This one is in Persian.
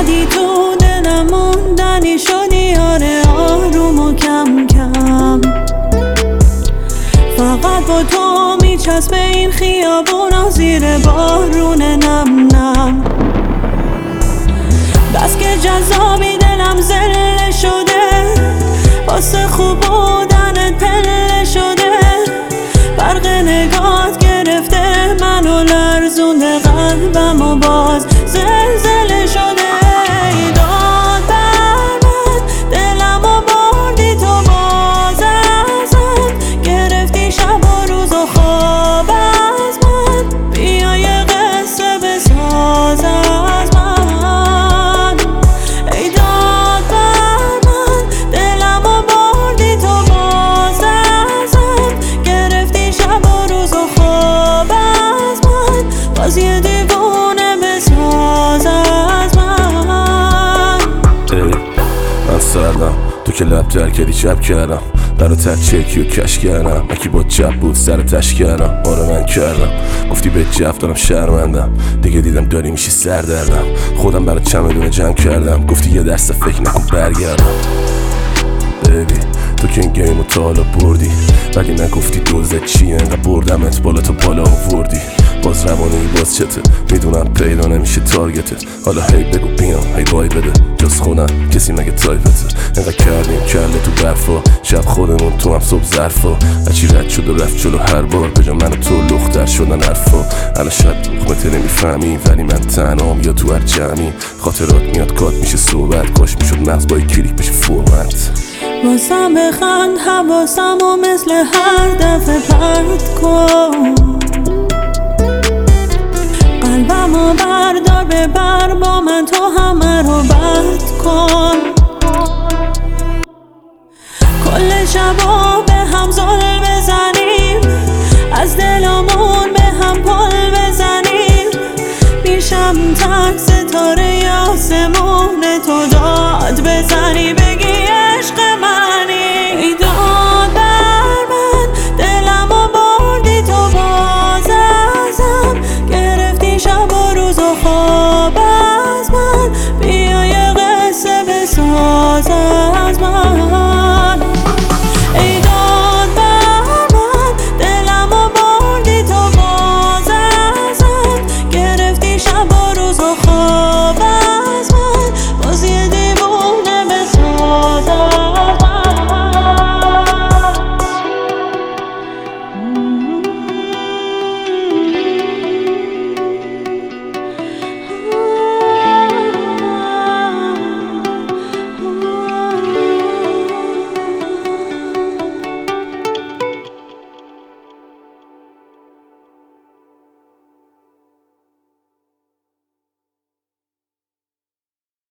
اومدی تو دلم موندنی شدی، آره آروم و کم کم. فقط با تو میچسبه این خیابونا زیر بارون نم نم. بس که جذابی دلم زله شده، واسه خوب بودنت پله شده. برق نگات گرفته منو، لرزونده قلبم و باز زلزله شده. ای داد بر من دلم و بردی تو باز ازم، گرفتی شب و روز و خواب از من. بیا یه قصه بساز از من. ای داد بر من دلم و بردی تو باز ازم، گرفتی شب و روز و خواب از من. باز یه دیوونه بساز از من. من سردم تو که لب تر کردی چپ کردم، برا تک چکی و کش کردم. اکی با چپ بود سر تش کردم، آره من کردم. گفتی به جف دارم شرمندم، دیگه دیدم داری میشی سردردم. خودم برا چمدونه جمع کردم، گفتی یه درس فکر نکن برگردم. بیبی تو که این گیمو تا حالا بردی، ولی نگفتی دوزت چیه، انقدر بردمت بالا تا بالا آوردی. باز روانی باز چته، میدونم پیدا نمیشه تارگتت. حالا هی بگو بیام هی بای بده، جز خونم کسی مگه تایپته. انقدر کردیم کله تو برفا، شب خودمون تو هم صبح ظرفا. هرچی رد شد و رفت جلو هر بار، بجا من و تو لختر شدن حرفا. الان شاید لقمته نمیفهمی، ولی من تنهام یا تو هر جمعی. خاطرات میاد کات میشه صحبت، کاش میشد مغز با کلیک بشه فرمت. واسم بخند حواسم و مثل هر دفعه پرت کن. قلبمو بردار ببر با من، تو همه رو بد کن. کل شبا به هم زل بزنیم، از دلمون به هم پل بزنیم. میشم تک ستاره آسمون تو داد بزنی، بگی عشق منی. ای داد بر من دلم و بردی تو باز ازم، گرفتی شب و روز و خواب